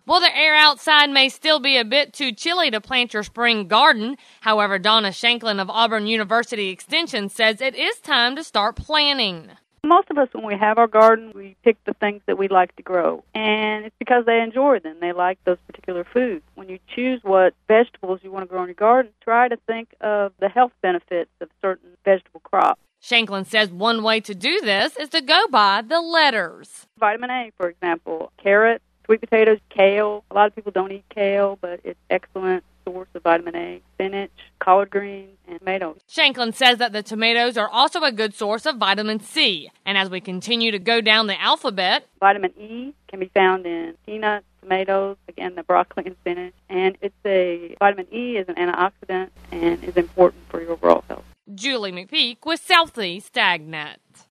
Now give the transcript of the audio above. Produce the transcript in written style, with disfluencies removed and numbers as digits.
Well, the air outside may still be a bit too chilly to plant your spring garden. However, Donna Shanklin of Auburn University Extension says it is time to start planning. Most of us, when we have our garden, we pick the things that we like to grow. And it's because they enjoy them. They like those particular foods. When you choose what vegetables you want to grow in your garden, try to think of the health benefits of certain vegetable crops. Shanklin says one way to do this is to go by the letters. Vitamin A, for example, carrots, sweet potatoes, kale. A lot of people don't eat kale, but it's an excellent source of vitamin A. Spinach, collard greens, and tomatoes. Shanklin says that the tomatoes are also a good source of vitamin C. And as we continue to go down the alphabet, vitamin E can be found in peanuts, tomatoes, again, the broccoli and spinach. And vitamin E is an antioxidant and is important for your overall health. Julie McPeak with Southeast AgNet.